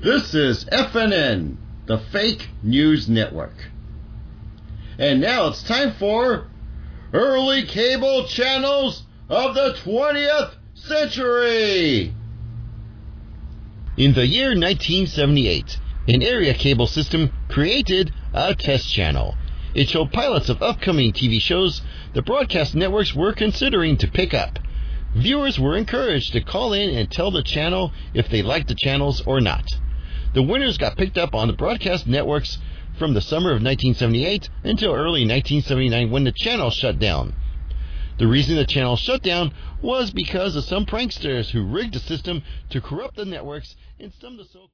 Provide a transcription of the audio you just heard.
This is FNN, the Fake News Network. And now it's time for Early Cable Channels of the 20th Century. In the year 1978, an area cable system created a test channel. It showed pilots of upcoming TV shows the broadcast networks were considering to pick up. Viewers were encouraged to call in and tell the channel if they liked the channels or not. The winners got picked up on the broadcast networks from the summer of 1978 until early 1979 when the channel shut down. The reason the channel shut down was because of some pranksters who rigged the system to corrupt the networks and some of the so